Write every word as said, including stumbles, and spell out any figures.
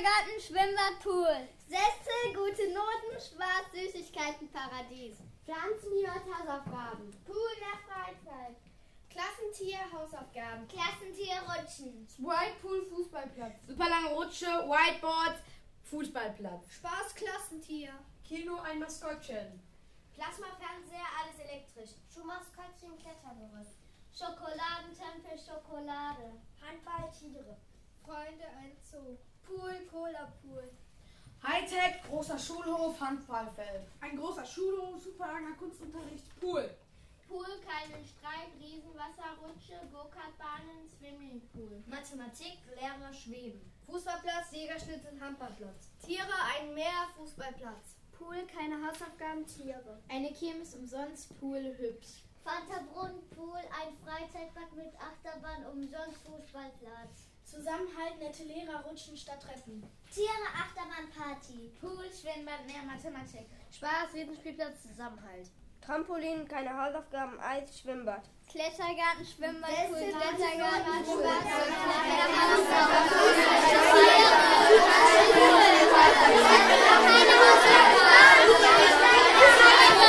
Klettergarten, Schwimmbad, Pool. Sessel, gute Noten, Spaß, Süßigkeiten, Paradies. Pflanzenjagd, Hausaufgaben. Pool nach Freizeit. Klassentier, Hausaufgaben. Klassentier, Rutschen. Whitepool, Fußballplatz. Super lange Rutsche, Whiteboard, Fußballplatz. Spaß, Klassentier. Kino, ein Maskottchen. Plasmafernseher, alles elektrisch. Schuhmaskottchen, Klettergerüst. Schokoladentempel, Schokolade. Handball, Tiere. Freunde, ein Zoo. Pool, Cola-Pool. Hightech, großer Schulhof, Handballfeld. Ein großer Schulhof, super langer Kunstunterricht, Pool. Pool, keinen Streit, Riesenwasserrutsche, Go-Kart-Bahnen, Swimmingpool. Mathematik, Lehrer, Schweben. Fußballplatz, Jägerschnitzel, Handballplatz. Tiere, ein Meer, Fußballplatz. Pool, keine Hausaufgaben, Tiere. Eine Kirmes umsonst, Pool, hübsch. Vaterbrunnen, Pool, ein Freizeitpark mit Achterbahn, umsonst, Fußballplatz. Zusammenhalt, nette Lehrer, Rutschen statt Treppen. Tiere, Achterbahn, Party. Pool, Schwimmbad, Meer, Mathematik. Spaß, Riesenspielplatz, Zusammenhalt. Trampolin, keine Hausaufgaben, Eis, Schwimmbad. Klettergarten, Schwimmbad, Pool, Sessel, Klettergarten, Schwimmbad, Schwimmbad, Pool,